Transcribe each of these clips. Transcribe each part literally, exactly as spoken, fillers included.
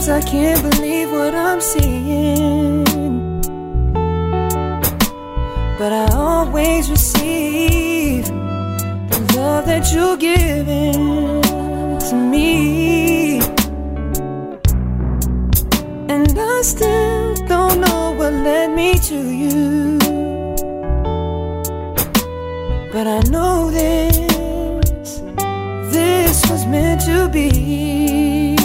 Sometimes I can't believe what I'm seeing, but I always receive the love that you're giving to me. And I still don't know what led me to you, but I know this, this was meant to be.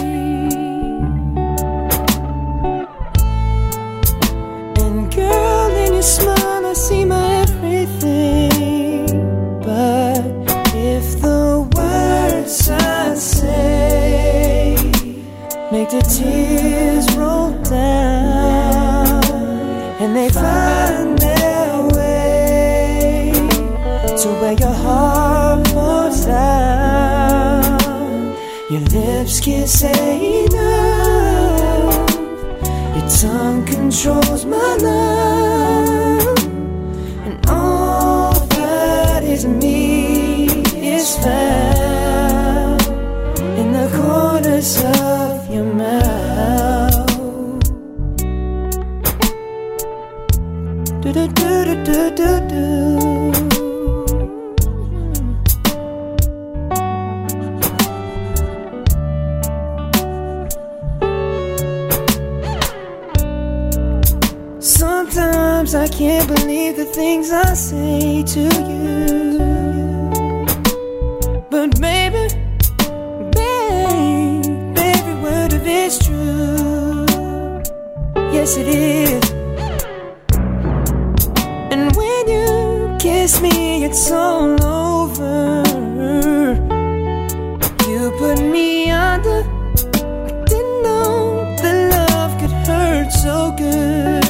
And girl, in your smile I see my everything, but if the words I say make the tears roll down and they find their way to where your heart falls down, your lips can't say enough, your tongue controls my love, and all that is me is found in the corners of your mouth. Do do do do do do do. Sometimes I can't believe the things I say to you, but baby, babe, every word of it's true. Yes, it is. And when you kiss me, it's all over. You put me under. I didn't know that love could hurt so good.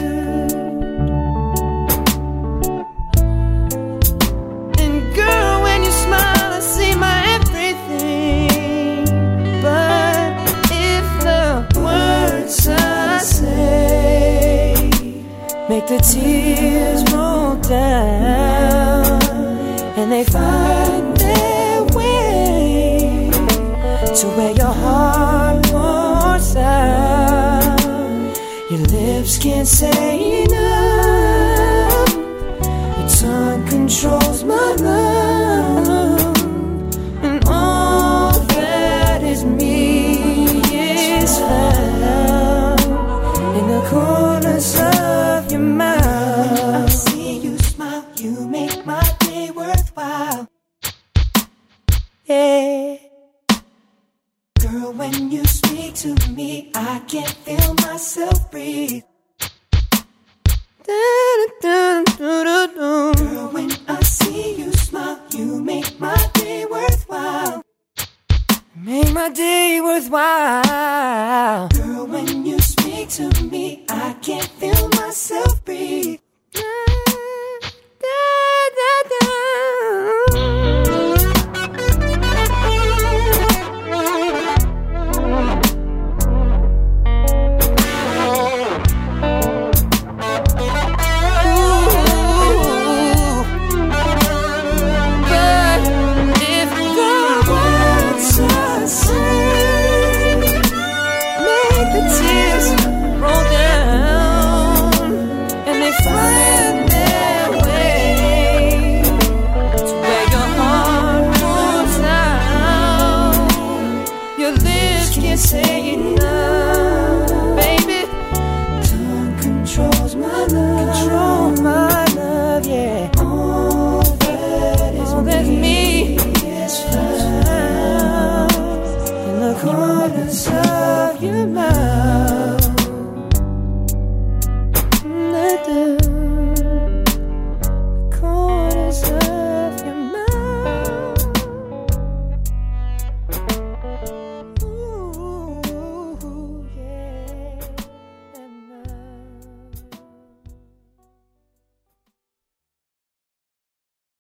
Make the tears roll down and they find their way to where your heart pours out. Your lips can't say enough, your tongue controls my love, and all that is me is found in the corners of your mouth. I see you smile, you make my day worthwhile. Yeah. Girl, when you speak to me, I can't feel myself breathe. Girl, when I see you smile, you make my day worthwhile. Make my day worthwhile.